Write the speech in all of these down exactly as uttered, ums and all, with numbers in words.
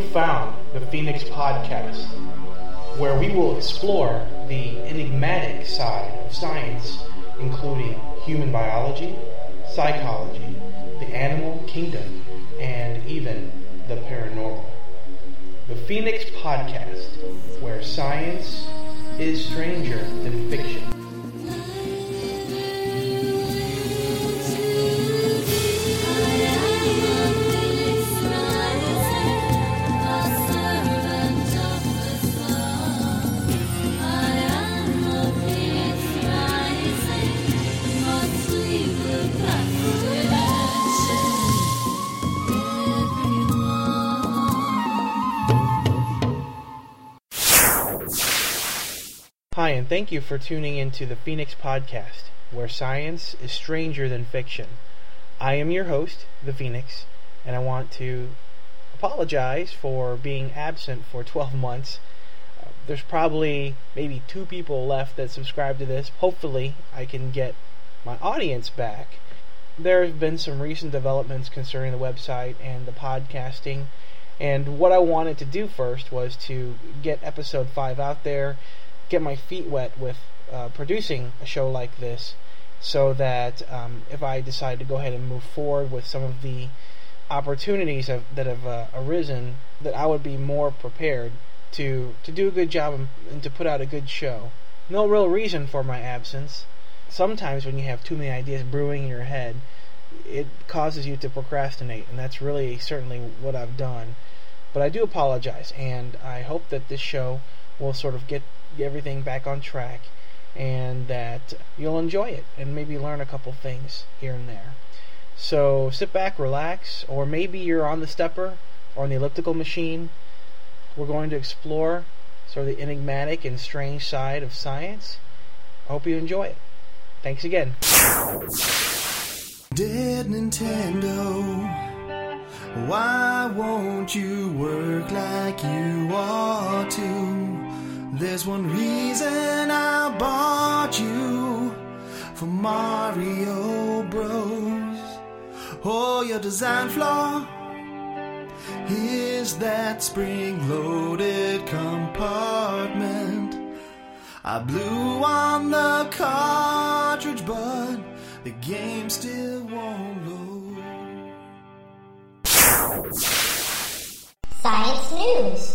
found the Phoenix Podcast, where we will explore the enigmatic side of science, including human biology, psychology, the animal kingdom, and even the paranormal. The Phoenix Podcast, where science is stranger than fiction. Hi, and thank you for tuning into the Phoenix Podcast, where science is stranger than fiction. I am your host, The Phoenix, and I want to apologize for being absent for twelve months. Uh, there's probably maybe two people left that subscribe to this. Hopefully, I can get my audience back. There have been some recent developments concerning the website and the podcasting, and what I wanted to do first was to get episode five out there, get my feet wet with uh, producing a show like this, so that um, if I decide to go ahead and move forward with some of the opportunities have, that have uh, arisen, that I would be more prepared to, to do a good job and, and to put out a good show. No real reason for my absence. Sometimes when you have too many ideas brewing in your head, it causes you to procrastinate, and that's really certainly what I've done. But I do apologize, and I hope that this show will sort of get everything back on track, and that you'll enjoy it and maybe learn a couple things here and there. So sit back, relax, or maybe you're on the stepper or on the elliptical machine. We're going to explore sort of the enigmatic and strange side of science. I hope you enjoy it. Thanks again. Dead Nintendo, why won't you work like you ought to? There's one reason I bought you, for Mario Bros. Oh, your design flaw is that spring-loaded compartment. I blew on the cartridge, but the game still won't load. Science News.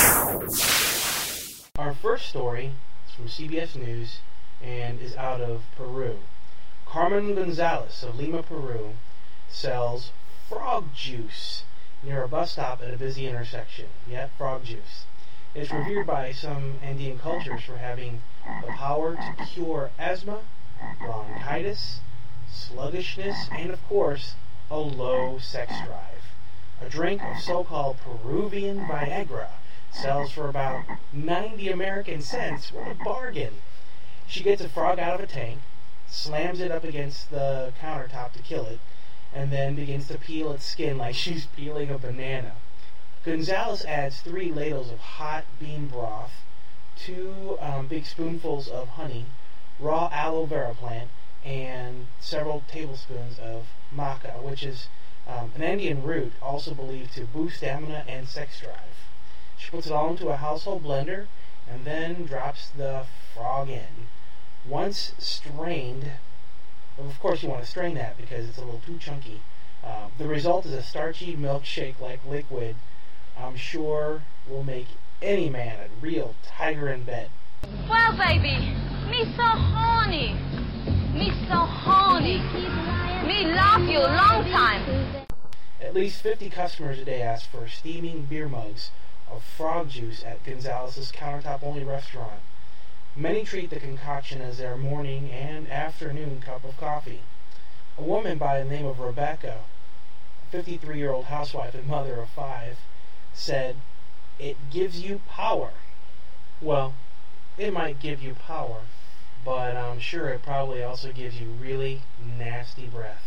Our first story is from C B S News and is out of Peru. Carmen Gonzalez of Lima, Peru, sells frog juice near a bus stop at a busy intersection. Yep, frog juice. It's revered by some Andean cultures for having the power to cure asthma, bronchitis, sluggishness, and of course, a low sex drive. A drink of so-called Peruvian Viagra sells for about ninety American cents. What a bargain. She gets a frog out of a tank, slams it up against the countertop to kill it, and then begins to peel its skin like she's peeling a banana. Gonzalez adds three ladles of hot bean broth, two um, big spoonfuls of honey, raw aloe vera plant, and several tablespoons of maca, which is um, an Andean root also believed to boost stamina and sex drive. She puts it all into a household blender and then drops the frog in. Once strained, well, of course you want to strain that because it's a little too chunky. Uh, the result is a starchy milkshake-like liquid I'm sure will make any man a real tiger in bed. Well, baby, me so horny. Me so horny. Me love you long time. At least fifty customers a day ask for steaming beer mugs of frog juice at Gonzalez's countertop-only restaurant. Many treat the concoction as their morning and afternoon cup of coffee. A woman by the name of Rebecca, a fifty-three-year-old housewife and mother of five, said, "It gives you power." Well, it might give you power, but I'm sure it probably also gives you really nasty breath.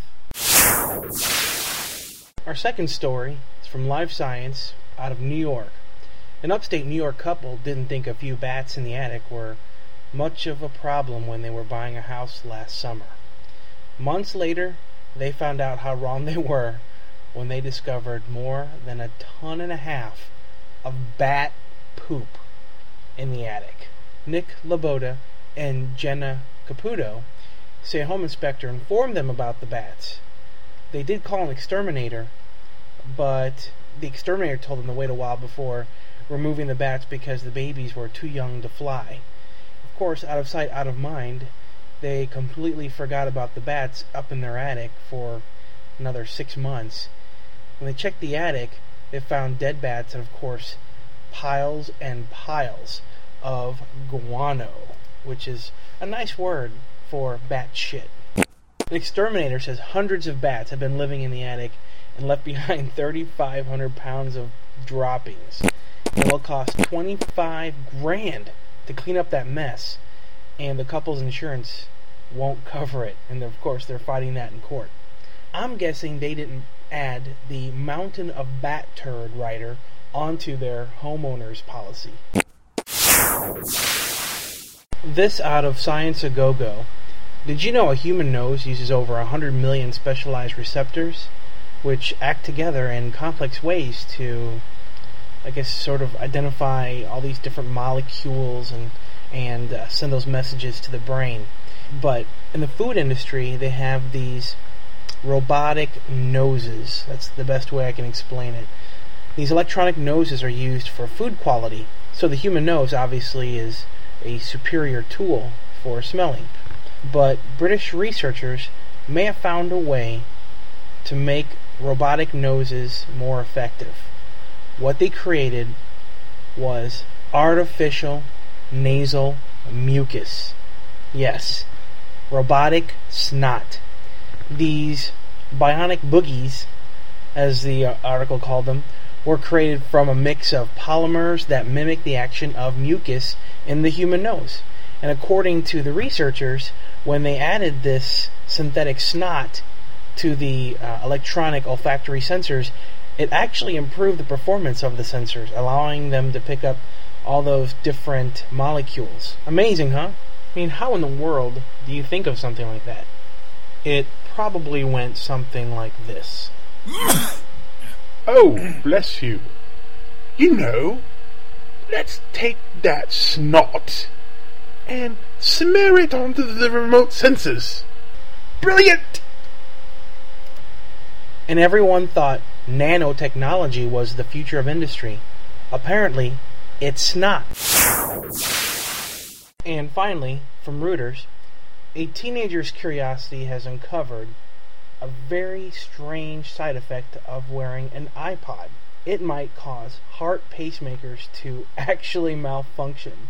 Our second story is from Live Science out of New York. An upstate New York couple didn't think a few bats in the attic were much of a problem when they were buying a house last summer. Months later, they found out how wrong they were when they discovered more than a ton and a half of bat poop in the attic. Nick Laboda and Jenna Caputo say a home inspector informed them about the bats. They did call an exterminator, but the exterminator told them to wait a while before removing the bats because the babies were too young to fly. Of course, out of sight, out of mind, they completely forgot about the bats up in their attic for another six months. When they checked the attic, they found dead bats and, of course, piles and piles of guano, which is a nice word for bat shit. The exterminator says hundreds of bats have been living in the attic and left behind thirty-five hundred pounds of droppings. It will cost twenty-five grand to clean up that mess, and the couple's insurance won't cover it, and of course they're fighting that in court. I'm guessing they didn't add the mountain of bat turd rider onto their homeowner's policy. This out of Science A Go Go. Did you know a human nose uses over one hundred million specialized receptors, which act together in complex ways to, I guess, sort of identify all these different molecules and, and uh, send those messages to the brain? But in the food industry, they have these robotic noses. That's the best way I can explain it. These electronic noses are used for food quality, so the human nose obviously is a superior tool for smelling. But British researchers may have found a way to make robotic noses more effective. What they created was artificial nasal mucus. Yes, robotic snot. These bionic boogies, as the uh, article called them, were created from a mix of polymers that mimic the action of mucus in the human nose. And according to the researchers, when they added this synthetic snot to the uh, electronic olfactory sensors, it actually improved the performance of the sensors, allowing them to pick up all those different molecules. Amazing, huh? I mean, how in the world do you think of something like that? It probably went something like this. Oh, bless you. You know, let's take that snot and smear it onto the remote sensors. Brilliant! And everyone thought nanotechnology was the future of industry. Apparently, it's not. And finally, from Reuters, a teenager's curiosity has uncovered a very strange side effect of wearing an iPod. It might cause heart pacemakers to actually malfunction.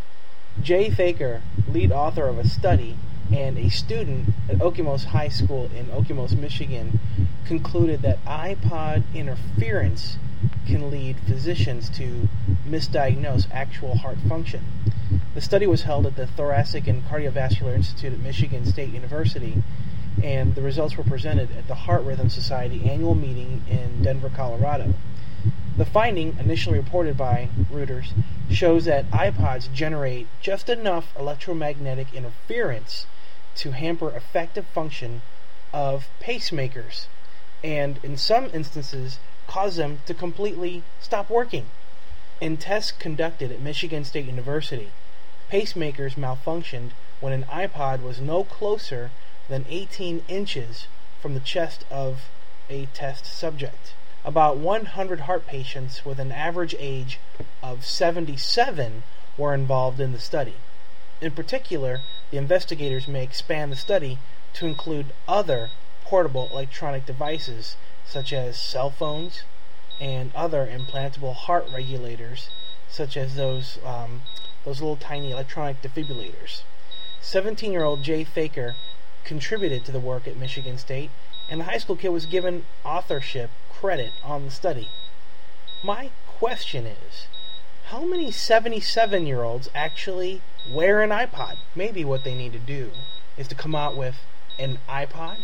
Jay Thaker, lead author of a study, and a student at Okemos High School in Okemos, Michigan, concluded that iPod interference can lead physicians to misdiagnose actual heart function. The study was held at the Thoracic and Cardiovascular Institute at Michigan State University, and the results were presented at the Heart Rhythm Society annual meeting in Denver, Colorado. The finding, initially reported by Reuters, shows that iPods generate just enough electromagnetic interference to hamper effective function of pacemakers, and in some instances cause them to completely stop working. In tests conducted at Michigan State University, pacemakers malfunctioned when an iPod was no closer than eighteen inches from the chest of a test subject. About one hundred heart patients with an average age of seventy-seven were involved in the study. In particular, the investigators may expand the study to include other portable electronic devices such as cell phones and other implantable heart regulators such as those um, those little tiny electronic defibrillators. seventeen-year-old Jay Thaker contributed to the work at Michigan State, and the high school kid was given authorship credit on the study. My question is, how many seventy-seven-year-olds actually wear an iPod? Maybe what they need to do is to come out with an iPod,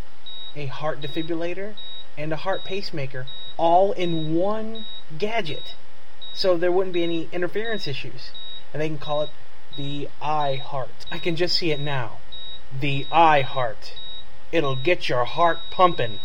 a heart defibrillator, and a heart pacemaker all in one gadget, so there wouldn't be any interference issues. And they can call it the iHeart. I can just see it now. The iHeart. It'll get your heart pumping.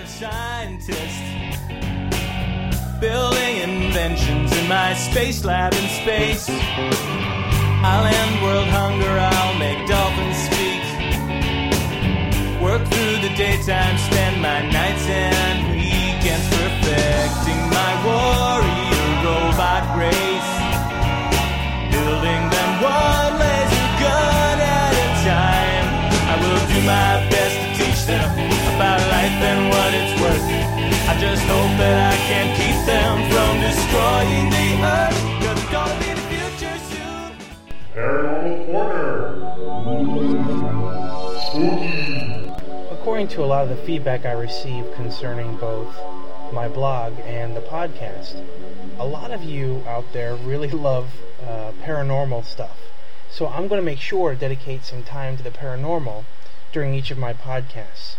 mad scientist, building inventions in my space lab in space. I'll end world hunger, I'll make dolphins speak. Work through the daytime, spend my nights and weekends perfecting my warrior robot race. Building them one laser gun at a time. I will do my best to teach them about life and what it's worth. I just hope that I can keep them from destroying the earth, 'cause it's gonna be the future soon. Paranormal Corner. Spooky. According to a lot of the feedback I received concerning both my blog and the podcast, a lot of you out there really love uh, paranormal stuff. So I'm going to make sure to dedicate some time to the paranormal during each of my podcasts.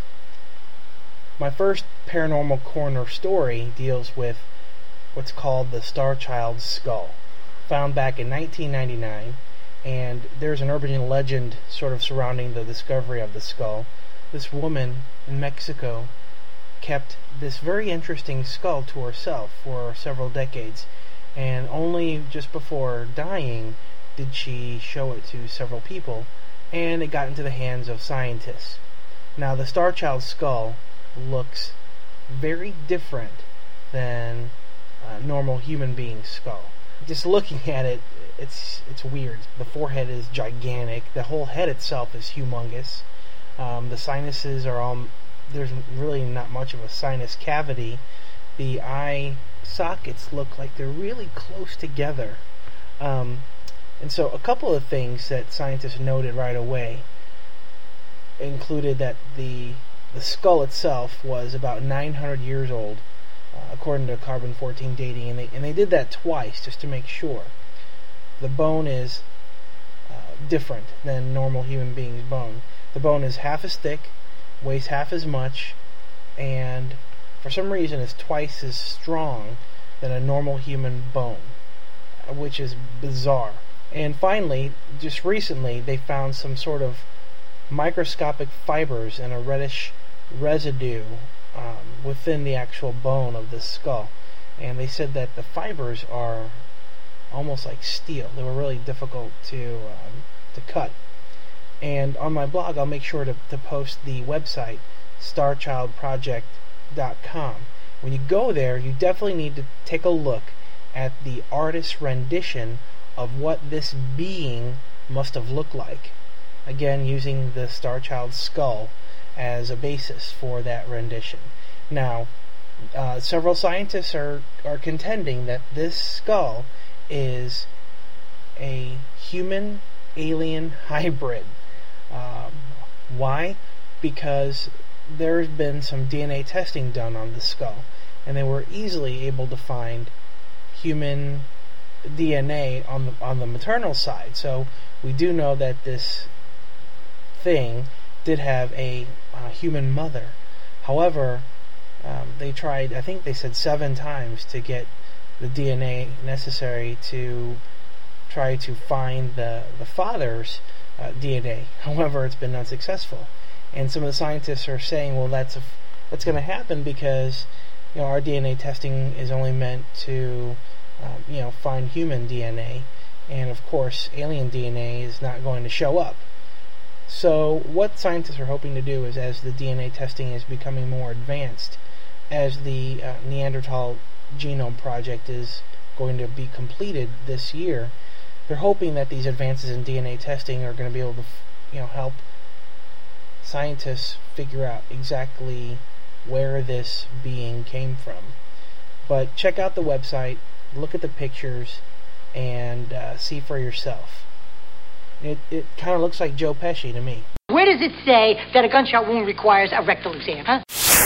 My first Paranormal Corner story deals with what's called the Star Child skull, found back in nineteen ninety-nine, and there's an urban legend sort of surrounding the discovery of the skull. This woman in Mexico kept this very interesting skull to herself for several decades, and only just before dying did she show it to several people, and it got into the hands of scientists. Now, the Star Child skull looks very different than a normal human being's skull. Just looking at it, it's it's weird. The forehead is gigantic. The whole head itself is humongous. Um, the sinuses are all... There's really not much of a sinus cavity. The eye sockets look like they're really close together. Um, and so a couple of things that scientists noted right away included that the the skull itself was about nine hundred years old, uh, according to carbon fourteen dating, and they and they did that twice just to make sure. The bone is uh, different than normal human being's bone. The bone is half as thick, weighs half as much, and for some reason is twice as strong than a normal human bone, which is bizarre. And finally, just recently, they found some sort of microscopic fibers and a reddish residue um, within the actual bone of the skull. And they said that the fibers are almost like steel. They were really difficult to um, to cut. And on my blog, I'll make sure to, to post the website, star child project dot com. When you go there, you definitely need to take a look at the artist's rendition of what this being must have looked like. Again, using the Star Child skull as a basis for that rendition. Now, uh, several scientists are, are contending that this skull is a human-alien hybrid. Um, why? Because there's been some D N A testing done on the skull, and they were easily able to find human D N A on the on the maternal side. So we do know that this thing did have a uh, human mother. However, um, they tried, I think they said seven times to get the D N A necessary to try to find the, the father's uh, D N A. However, it's been unsuccessful. And some of the scientists are saying, well, that's a, that's going to happen because you know our D N A testing is only meant to um, you know find human D N A, and of course, alien D N A is not going to show up. So what scientists are hoping to do is, as the D N A testing is becoming more advanced, as the uh, Neanderthal Genome Project is going to be completed this year, they're hoping that these advances in D N A testing are going to be able to, you know, help scientists figure out exactly where this being came from. But check out the website, look at the pictures, and uh, see for yourself. It it kind of looks like Joe Pesci to me. Where does it say that a gunshot wound requires a rectal exam, huh?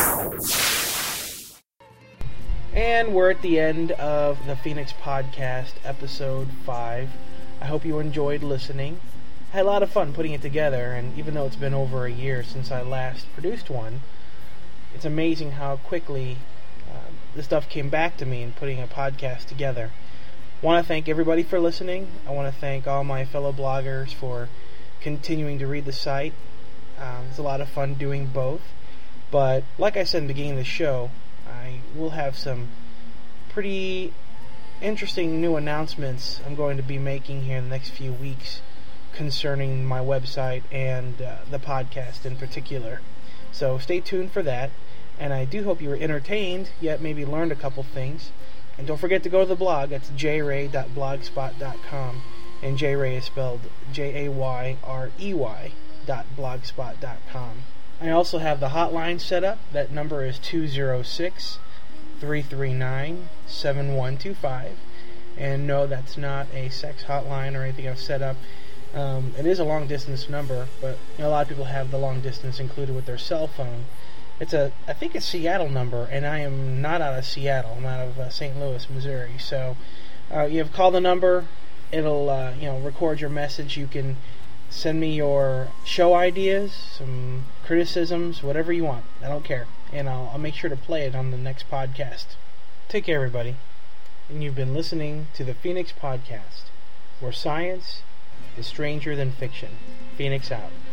And we're at the end of the Phoenix Podcast, episode five. I hope you enjoyed listening. I had a lot of fun putting it together, and even though it's been over a year since I last produced one, it's amazing how quickly uh, this stuff came back to me in putting a podcast together. I want to thank everybody for listening. I want to thank all my fellow bloggers for continuing to read the site. Um, it's a lot of fun doing both. But like I said in the beginning of the show, I will have some pretty interesting new announcements I'm going to be making here in the next few weeks concerning my website and uh, the podcast in particular. So stay tuned for that, and I do hope you were entertained, yet maybe learned a couple things. And don't forget to go to the blog. That's j ray dot blogspot dot com, and J-Ray is spelled J A Y R E Y dot blogspot dot com. I also have the hotline set up. That number is two oh six, three three nine, seven one two five. And no, that's not a sex hotline or anything I've set up. Um, it is a long-distance number, but you know, a lot of people have the long-distance included with their cell phone. It's a, I think it's a Seattle number, and I am not out of Seattle. I'm out of uh, Saint Louis, Missouri. So uh, you have call the number. It'll, uh, you know, record your message. You can send me your show ideas, some criticisms, whatever you want. I don't care. And I'll, I'll make sure to play it on the next podcast. Take care, everybody. And you've been listening to the Phoenix Podcast, where science is stranger than fiction. Phoenix out.